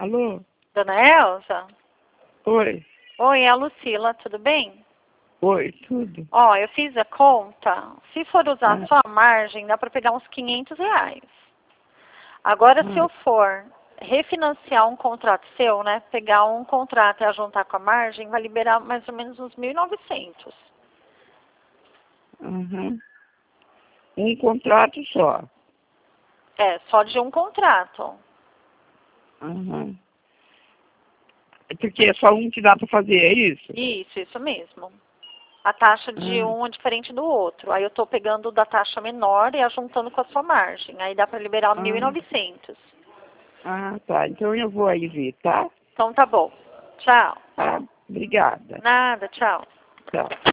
Alô? Dona Elza? Oi. Oi, é a Lucila, tudo bem? Oi, tudo. Ó, eu fiz a conta. Se for usar Ah. só a margem, dá para pegar uns R$ 500. Agora, se eu for refinanciar um contrato seu, né? Pegar um contrato e juntar com a margem, vai liberar mais ou menos uns 1.900. Uhum. Um contrato só. É, só de um contrato. Uhum. Porque é só um que dá para fazer, é isso? Isso mesmo. A taxa de um é diferente do outro. Aí eu tô pegando da taxa menor e juntando com a sua margem. Aí dá para liberar 1.900. Ah, tá. Então eu vou aí ver, tá? Então tá bom. Tchau. Tá. Obrigada. Nada, tchau. Tchau.